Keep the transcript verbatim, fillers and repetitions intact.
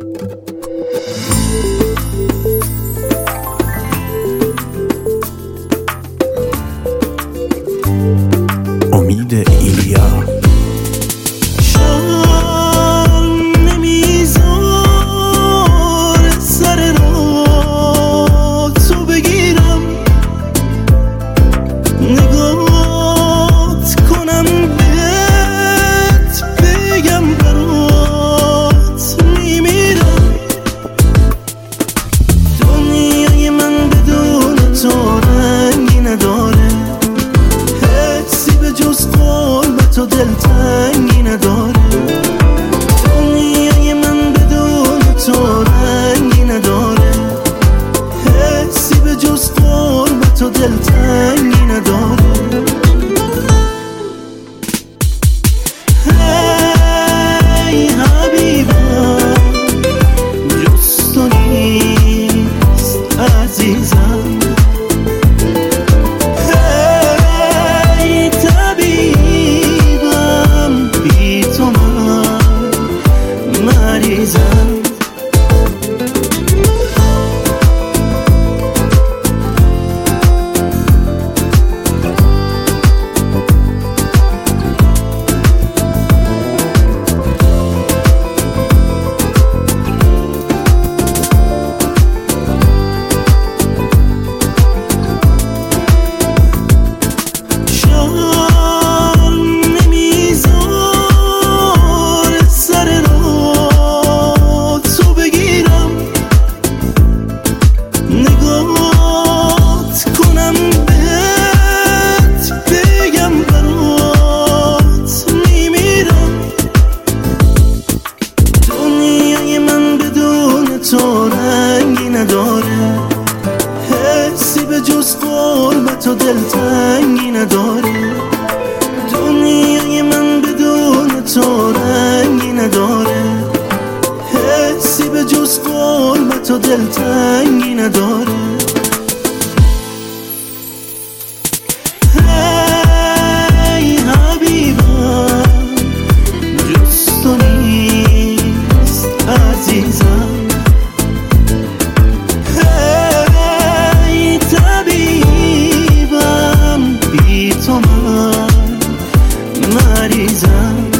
امید ایلیا. شام نمیذار سر را تو بگیرم، نگات کنم بهت بگم برات میمیرم. دنیای من بدون تو رنگی نداره، حسی به جز قربت و دلتنگی نداره. دنیای من بدون تو رنگی نداره، حسی به جز قربت و دلتنگی نداره. هی حبیبم جز تو نیست عزیزم، مریضم. نگات کنم بهت بگم برات میمیرم. دنیای من بدون تو رنگی نداره، حسی به جز قربت و دلتنگی نداره. دنیای من بدون تو رنگی نداره، حسی به جز قربت و دلتنگی نداره. هی حبیبم جز تو نیست عزیزم، هی طبیبم بی تو من مریضم.